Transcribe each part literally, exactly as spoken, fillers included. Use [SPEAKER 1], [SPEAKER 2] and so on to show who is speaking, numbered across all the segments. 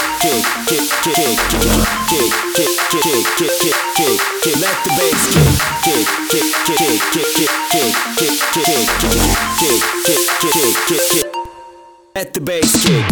[SPEAKER 1] kick, kick, kick, kick, kick, kick, kick, kick, kick, kick, kick, kick, let the bass kick, kick, kick, kick, kick, kick, kick, kick, kick, kick, kick, kick, kick, kick, kick, kick, let the bass kick.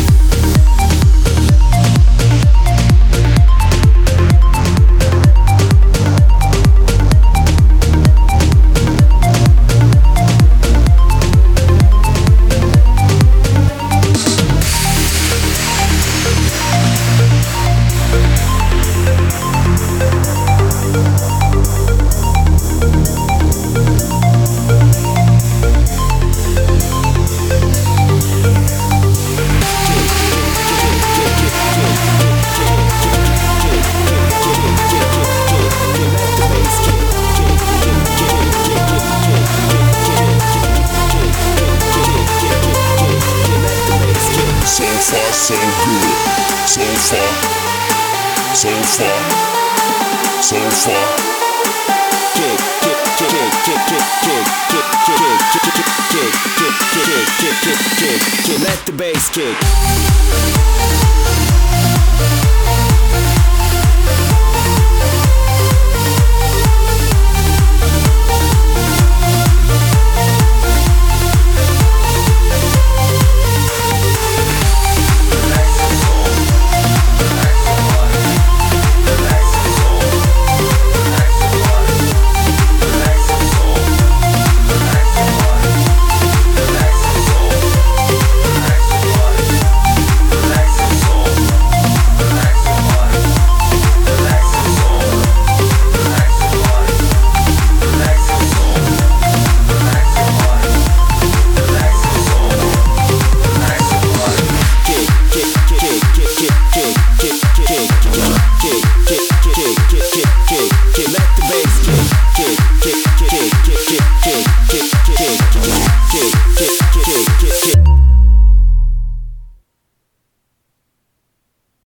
[SPEAKER 2] So good, so far, so far, so far.
[SPEAKER 1] Kick, kick, kick, kick, kick, kick, kick, kick, kick, kick, kick, kick, kick, kick, kick, kick, kick, let the bass kick. Let the bass